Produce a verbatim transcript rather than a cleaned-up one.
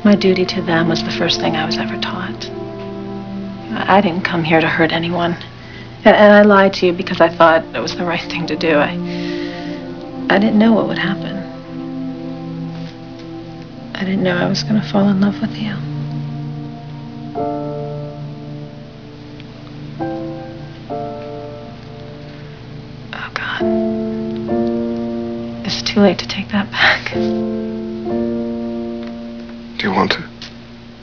My duty to them was the first thing I was ever taught. I didn't come here to hurt anyone. And, and I lied to you because I thought it was the right thing to do. I, I didn't know what would happen. I didn't know I was going to fall in love with you. Oh, God. It's too late to take that back. Do you want to?